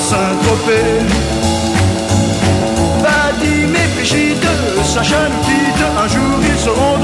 Saint-Tropez. Vadim et Brigitte, Sacha nous quitte, un jour ils seront